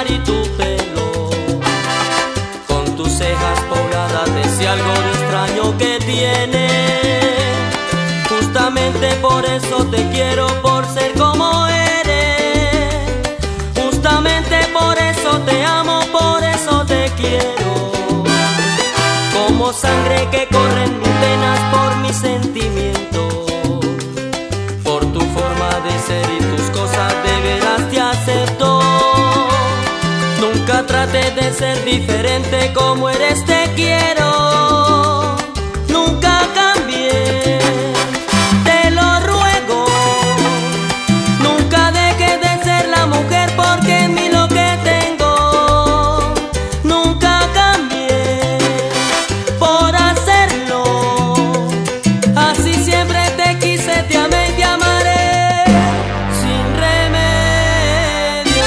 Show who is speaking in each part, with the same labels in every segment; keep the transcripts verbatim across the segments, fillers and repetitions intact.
Speaker 1: mirar y tu pelo, con tus cejas pobladas de ese algo de extraño que tiene. Justamente por eso te quiero, por ser como eres. Justamente por eso te amo, por eso te quiero. Como sangre que corre en mis venas por mis sentimientos, por tu forma de ser y tus cosas de veras te acepto. Nunca trates de ser diferente, como eres te quiero. Nunca cambies, te lo ruego. Nunca dejes de ser la mujer, porque en mí lo que tengo. Nunca cambies por hacerlo. Así siempre te quise, te amé y te amaré sin remedio.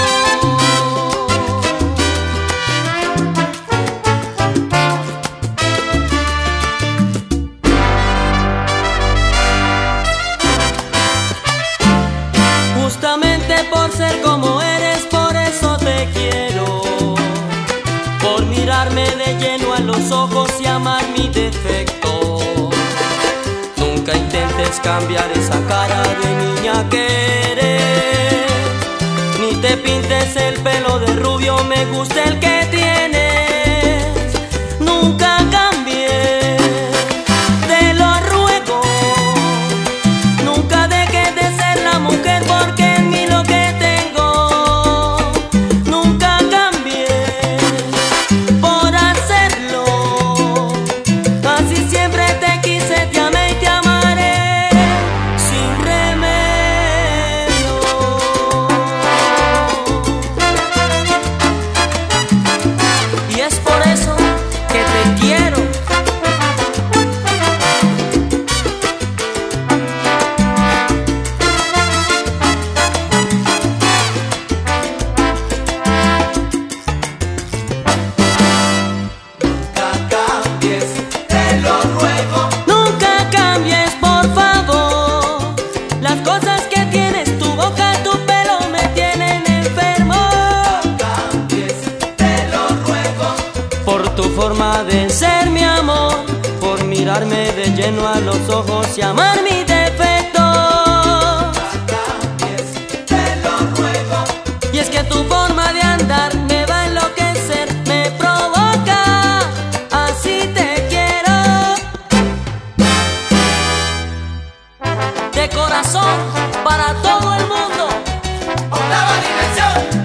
Speaker 1: Justamente por ser como eres, por eso te quiero. Por mirarme de lleno a los ojos y amar mi defecto. Nunca intentes cambiar esa cara de niña que eres. Ni te pintes el pelo de rubio, me gusta el que tienes. Nunca cambies, te lo ruego. Nunca dejes de ser la mujer, porque en mí lo que tengo. Nunca cambies por hacerlo. Así siempre te quise, te amé y te amaré sin remedio. Y es por eso que te quiero. Nunca cambies, por favor. Las cosas que tienes, tu boca, tu pelo, me tienen enfermo.
Speaker 2: Cambies, te lo ruego.
Speaker 1: Por tu forma de ser, mi amor, por mirarme de lleno a los ojos y amar mi defecto.
Speaker 2: Cambies, te lo ruego.
Speaker 1: Y es que tu forma de andar me va a enloquecer, me provoca. Así te quiero. De corazón, para todo el mundo.
Speaker 2: Octava dimensión.